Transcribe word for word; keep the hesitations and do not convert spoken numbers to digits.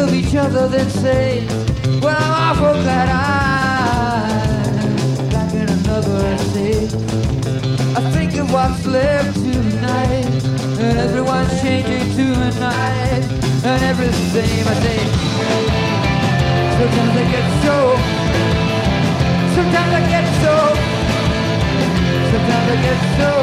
of each other then say, well, I'm awful glad I'm back in another state. I think of what's left tonight, and everyone's changing tonight, and everything's the same. I say, sometimes I get so, sometimes I get so, sometimes I get so